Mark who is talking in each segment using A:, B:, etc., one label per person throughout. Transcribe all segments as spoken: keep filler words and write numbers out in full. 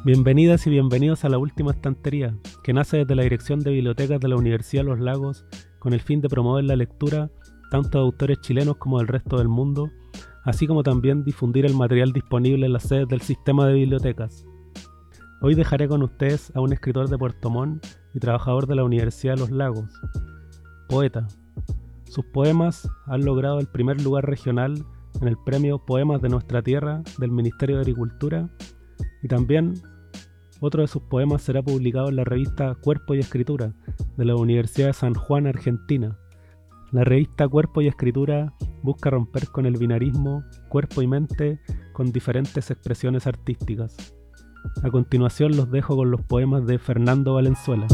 A: Bienvenidas y bienvenidos a La Última Estantería, que nace desde la Dirección de Bibliotecas de la Universidad de Los Lagos con el fin de promover la lectura tanto de autores chilenos como del resto del mundo, así como también difundir el material disponible en las sedes del sistema de bibliotecas. Hoy dejaré con ustedes a un escritor de Puerto Montt y trabajador de la Universidad de Los Lagos, poeta. Sus poemas han logrado el primer lugar regional en el premio Poemas de Nuestra Tierra del Ministerio de Agricultura, y también otro de sus poemas será publicado en la revista Cuerpo y Escritura de la Universidad de San Juan, Argentina. La revista Cuerpo y Escritura busca romper con el binarismo cuerpo y mente con diferentes expresiones artísticas. A continuación los dejo con los poemas de Fernando Valenzuela.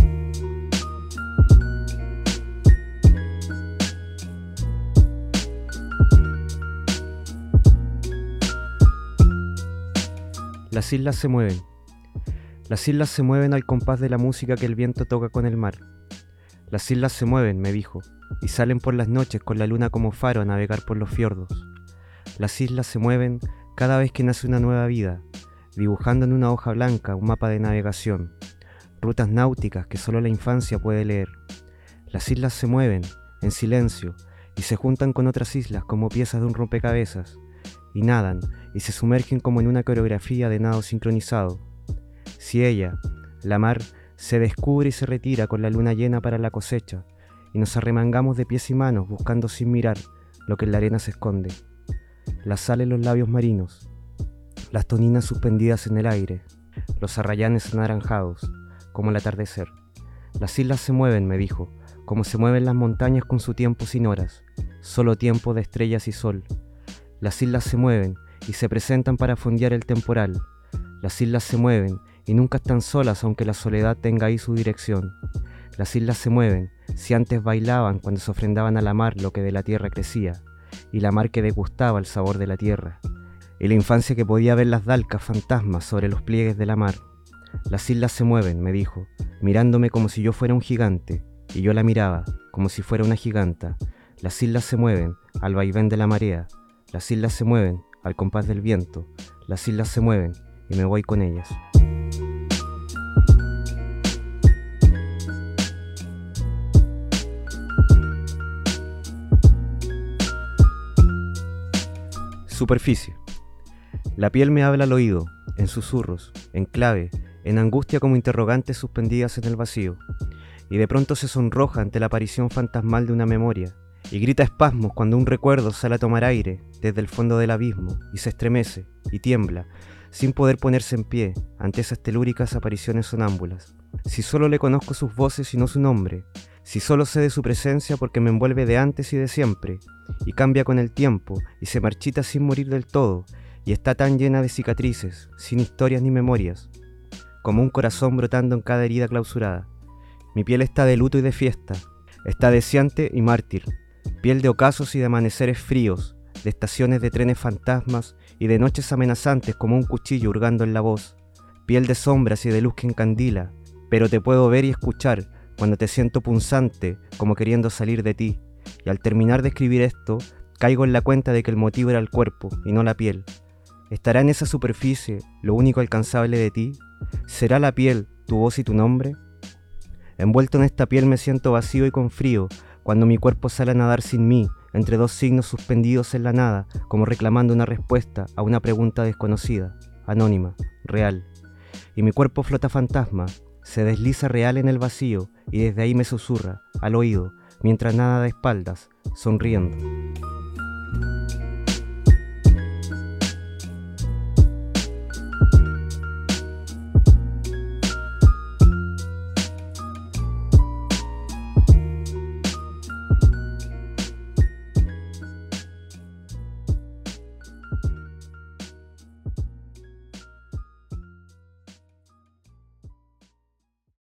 B: Las islas se mueven. Las islas se mueven al compás de la música que el viento toca con el mar. Las islas se mueven, me dijo, y salen por las noches con la luna como faro a navegar por los fiordos. Las islas se mueven cada vez que nace una nueva vida, dibujando en una hoja blanca un mapa de navegación, rutas náuticas que solo la infancia puede leer. Las islas se mueven, en silencio, y se juntan con otras islas como piezas de un rompecabezas, y nadan, y se sumergen como en una coreografía de nado sincronizado. Si ella, la mar, se descubre y se retira con la luna llena para la cosecha, y nos arremangamos de pies y manos buscando sin mirar lo que en la arena se esconde. La sal en los labios marinos, las toninas suspendidas en el aire, los arrayanes anaranjados, como el atardecer. Las islas se mueven, me dijo, como se mueven las montañas con su tiempo sin horas, solo tiempo de estrellas y sol. Las islas se mueven y se presentan para fondear el temporal. Las islas se mueven y nunca están solas aunque la soledad tenga ahí su dirección. Las islas se mueven si antes bailaban cuando se ofrendaban a la mar lo que de la tierra crecía, y la mar que degustaba el sabor de la tierra, y la infancia que podía ver las dalcas fantasmas sobre los pliegues de la mar. Las islas se mueven, me dijo, mirándome como si yo fuera un gigante, y yo la miraba como si fuera una giganta. Las islas se mueven al vaivén de la marea. Las islas se mueven al compás del viento. Las islas se mueven y me voy con ellas. Superficie. La piel me habla al oído, en susurros, en clave, en angustia como interrogantes suspendidas en el vacío, y de pronto se sonroja ante la aparición fantasmal de una memoria, y grita espasmos cuando un recuerdo sale a tomar aire desde el fondo del abismo, y se estremece, y tiembla, sin poder ponerse en pie ante esas telúricas apariciones sonámbulas. Si solo le conozco sus voces y no su nombre, si solo sé de su presencia porque me envuelve de antes y de siempre, y cambia con el tiempo, y se marchita sin morir del todo, y está tan llena de cicatrices, sin historias ni memorias, como un corazón brotando en cada herida clausurada. Mi piel está de luto y de fiesta, está deseante y mártir, piel de ocasos y de amaneceres fríos, de estaciones de trenes fantasmas y de noches amenazantes como un cuchillo hurgando en la voz, piel de sombras y de luz que encandila, pero te puedo ver y escuchar cuando te siento punzante como queriendo salir de ti, y al terminar de escribir esto, caigo en la cuenta de que el motivo era el cuerpo y no la piel. ¿Estará en esa superficie lo único alcanzable de ti? ¿Será la piel tu voz y tu nombre? Envuelto en esta piel me siento vacío y con frío, cuando mi cuerpo sale a nadar sin mí, entre dos signos suspendidos en la nada, como reclamando una respuesta a una pregunta desconocida, anónima, real. Y mi cuerpo flota fantasma, se desliza real en el vacío, y desde ahí me susurra, al oído, mientras nada de espaldas, sonriendo.